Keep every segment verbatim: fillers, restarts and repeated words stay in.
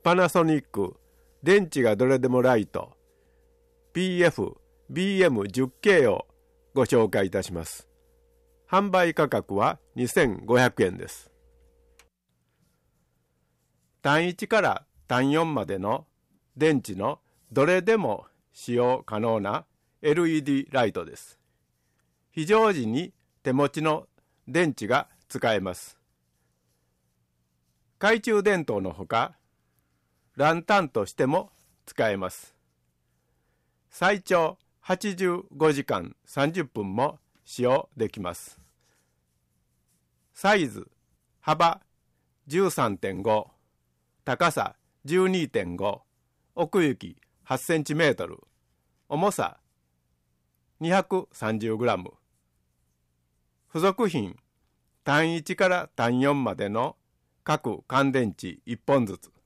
パナソニック電池がどれでもライト ピーエフビーエムじゅっケー をご紹介いたします。販売価格はにせんごひゃくえんです。単いちから単よんまでの電池のどれでも使用可能な エルイーディー ライトです。非常時に手持ちの電池が使えます。懐中電灯のほか、ランタンとしても使えます。最長はちじゅうごじかんさんじゅっぷんも使用できます。サイズ、幅 じゅうさんてんご、高さ じゅうにてんご、奥行きはちセンチメートル、重さ にひゃくさんじゅうグラム。付属品、単いちから単よんまでの各乾電池いっぽんずつ。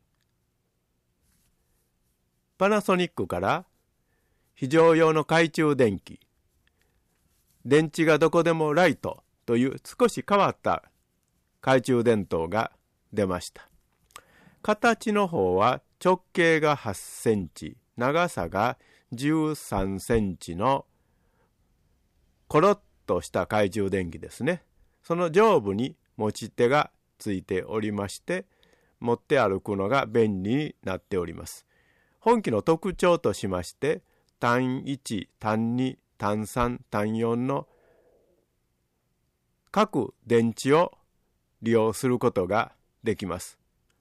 パナソニックから非常用の懐中電気、電池がどこでもライトという少し変わった懐中電灯が出ました。形の方は直径がはちセンチ、長さがじゅうさんセンチのコロッとした懐中電気ですね。その上部に持ち手がついておりまして、持って歩くのが便利になっております。本機の特徴としまして、単いち、単に、単さん、単よんの各電池を利用することができます。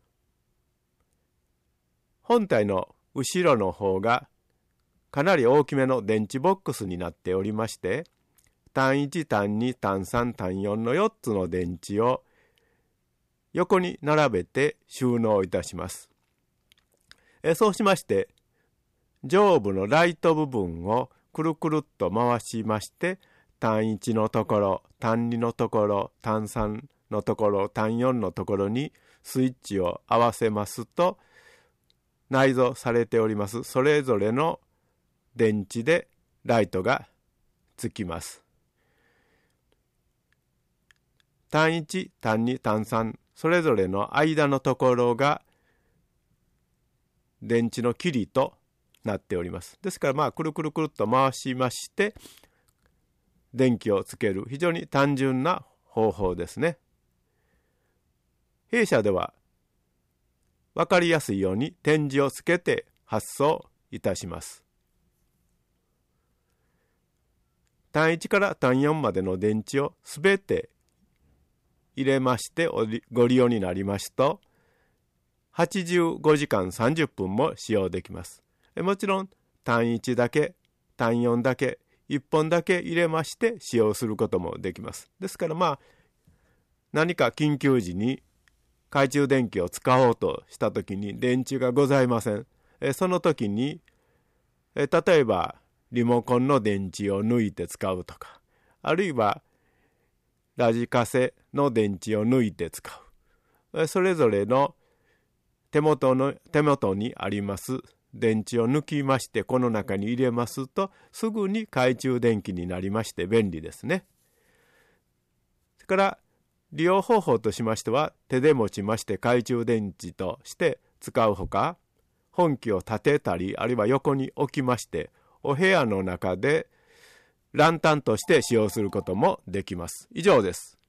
本体の後ろの方がかなり大きめの電池ボックスになっておりまして、単いち、単に、単さん、単よんのよっつの電池を横に並べて収納いたします。えそうしまして、上部のライト部分をくるくるっと回しまして、単いちのところ、単にのところ、単さんのところ、単よんのところにスイッチを合わせますと、内蔵されておりますそれぞれの電池でライトがつきます。単いち、単に、単さんそれぞれの間のところが電池の切りとなっております。ですからまあくるくるくるっと回しまして電気をつける非常に単純な方法ですね。弊社では分かりやすいように点字をつけて発送いたします。単いちから単よんまでの電池をすべて入れましてご利用になりますと、はちじゅうごじかんさんじゅっぷんも使用できます。もちろん単いちだけ、単よんだけ、いっぽんだけ入れまして使用することもできます。ですからまあ何か緊急時に懐中電気を使おうとしたときに電池がございません。えその時にえ例えばリモコンの電池を抜いて使うとか、あるいはラジカセの電池を抜いて使う。えそれぞれの手元の手元にあります電池を抜きましてこの中に入れますとすぐに懐中電気になりまして便利ですね。それから利用方法としましては、手で持ちまして懐中電池として使うほか、本機を立てたりあるいは横に置きましてお部屋の中でランタンとして使用することもできます。以上です。